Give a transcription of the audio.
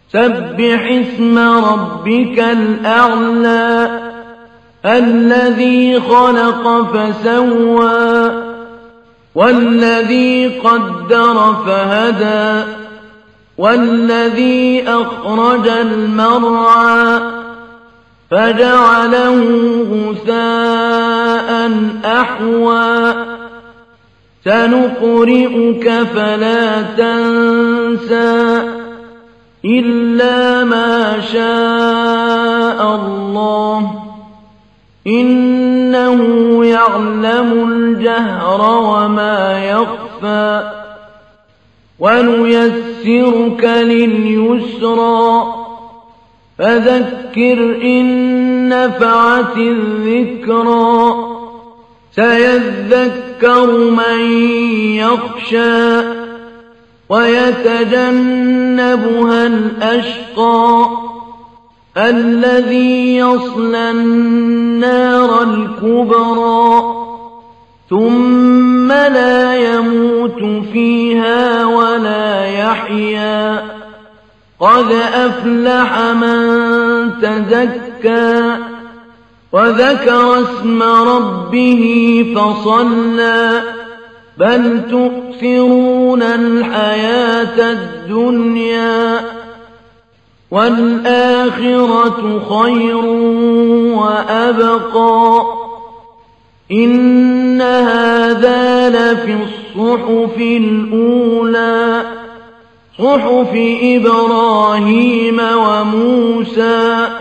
سبح اسم ربك الأعلى الذي خلق فسوى والذي قدر فهدى والذي أخرج المرعى فجعله غثاء أحوى سنقرئك فلا تنسى إلا ما شاء الله إنه يعلم الجهر وما يخفى ونيسرك لليسرى فذكر إن نفعت الذكرى سيذكر من يخشى ويتجنبها الأشقى الذي يصلى النار الكبرى ثم لا يموت فيها ولا يحيا قد أفلح من تزكى وذكر اسم ربه فصلى بل تؤثرون الحياة الدنيا والآخرة خير وأبقى إن هذا لفي الصحف الأولى صحف إبراهيم وموسى